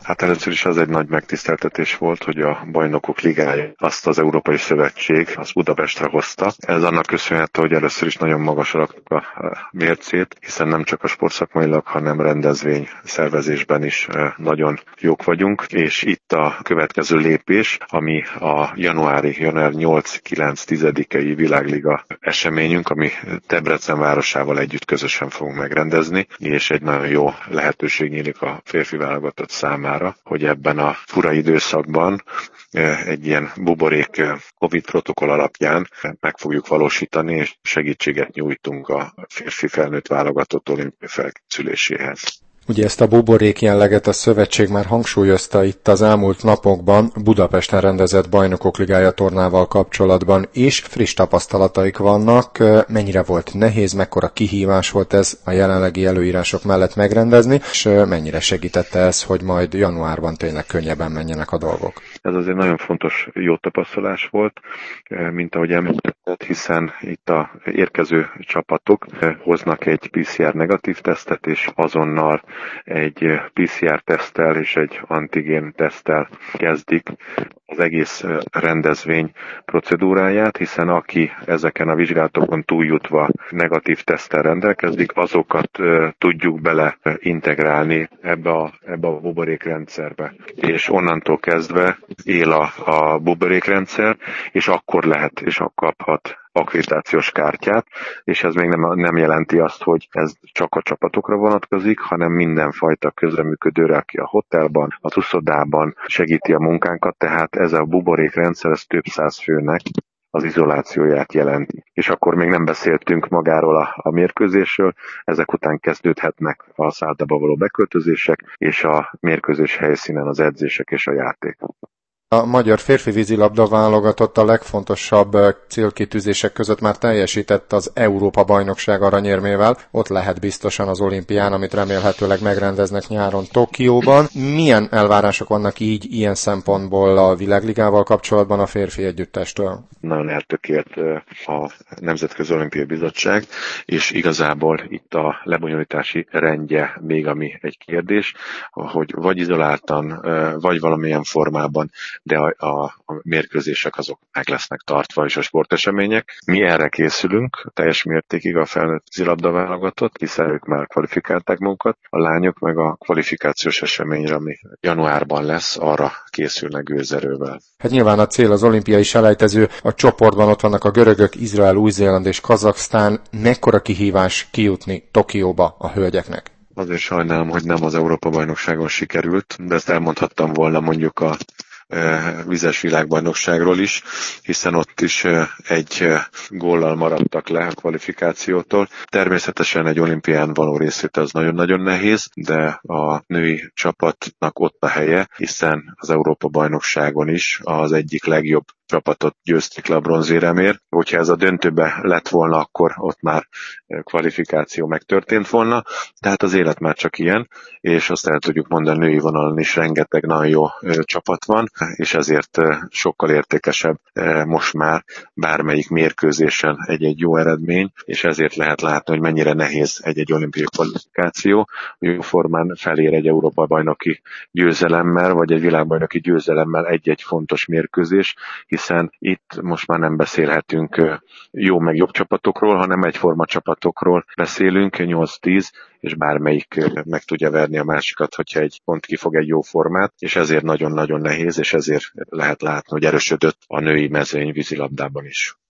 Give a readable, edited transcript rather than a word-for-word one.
Hát először is az egy nagy megtiszteltetés volt, hogy a Bajnokok Ligája azt az Európai Szövetség, az Budapestre hozta. Ez annak köszönhető, hogy először is nagyon magasra raktuk a mércét, hiszen nem csak a sportszakmailag, hanem rendezvény szervezésben is nagyon jók vagyunk, és itt a következő lépés, ami a január 8-9-10-i Világliga eseményünk, ami Debrecen városával együtt közösen fogunk megrendezni, és egy nagyon jó lehetőség nyílik a férfi válogatott számára, hogy ebben a fura időszakban egy ilyen buborék Covid protokoll alapján meg fogjuk valósítani, és segítséget nyújtunk a férfi felnőtt válogatott olimpiai felkészüléséhez. Ugye ezt a buborék jelleget a szövetség már hangsúlyozta itt az elmúlt napokban Budapesten rendezett Bajnokok Ligája tornával kapcsolatban is. Friss tapasztalataik vannak. Mennyire volt nehéz, mekkora kihívás volt ez a jelenlegi előírások mellett megrendezni, és mennyire segítette ez, hogy majd januárban tényleg könnyebben menjenek a dolgok? Ez azért nagyon fontos, jó tapasztalás volt, mint ahogy említetted, hiszen itt a érkező csapatok hoznak egy PCR negatív tesztet, és azonnal egy PCR-teszttel és egy antigén-teszttel kezdik az egész rendezvény procedúráját, hiszen aki ezeken a vizsgálatokon túljutva negatív teszttel rendelkezik, azokat tudjuk bele integrálni ebbe a buborékrendszerbe. És onnantól kezdve él a buborékrendszer, és akkor lehet, és akkor kaphat akkreditációs kártyát, és ez még nem jelenti azt, hogy ez csak a csapatokra vonatkozik, hanem mindenfajta közreműködőre, aki a hotelban, az uszodában segíti a munkánkat, tehát ez a buborékrendszer, ez több száz főnek az izolációját jelenti. És akkor még nem beszéltünk magáról a mérkőzésről, ezek után kezdődhetnek a szállodába való beköltözések, és a mérkőzés helyszínen az edzések és a játék. A magyar férfi vízilabda válogatott a legfontosabb célkitűzések között már teljesített az Európa-bajnokság aranyérmével. Ott lehet biztosan az olimpián, amit remélhetőleg megrendeznek nyáron Tokióban. Milyen elvárások vannak ilyen szempontból a világligával kapcsolatban a férfi együttestől? Nagyon eltökélt a Nemzetközi Olimpiai Bizottság, és igazából itt a lebonyolítási rendje még ami egy kérdés, hogy vagy izoláltan, vagy valamilyen formában, de a mérkőzések azok meg lesznek tartva, és a sportesemények. Mi erre készülünk, teljes mértékig a felnőtt vízilabda válogatott, hiszen ők már kvalifikálták magukat, a lányok meg a kvalifikációs eseményre, ami januárban lesz, arra készülnek gőzerővel. Hát nyilván a cél az olimpiai selejtező, a csoportban ott vannak a görögök, Izrael, Új-Zéland és Kazaksztán. Mekkora kihívás kijutni Tokióba a hölgyeknek? Azért sajnálom, hogy nem az Európa-bajnokságon sikerült, de ezt elmondhattam volna mondjuk a vizes világbajnokságról is, hiszen ott is egy góllal maradtak le a kvalifikációtól. Természetesen egy olimpián való részvétel az nagyon-nagyon nehéz, de a női csapatnak ott a helye, hiszen az Európa-bajnokságon is az egyik legjobb csapatot győzték le a bronzéremért. Hogyha ez a döntőbe lett volna, akkor ott már kvalifikáció megtörtént volna, tehát az élet már csak ilyen, és azt el tudjuk mondani, női vonalon is rengeteg nagyon jó csapat van, és ezért sokkal értékesebb most már bármelyik mérkőzésen egy-egy jó eredmény, és ezért lehet látni, hogy mennyire nehéz egy-egy olimpiai kvalifikáció. Jó formán felér egy Európa-bajnoki győzelemmel, vagy egy világbajnoki győzelemmel egy-egy fontos mérkőzés, hiszen itt most már nem beszélhetünk jó meg jobb csapatokról, hanem egyforma csapatokról beszélünk, 8-10, és bármelyik meg tudja verni a másikat, hogyha egy pont kifog egy jó formát, és ezért nagyon-nagyon nehéz, és ezért lehet látni, hogy erősödött a női mezőny vízilabdában is.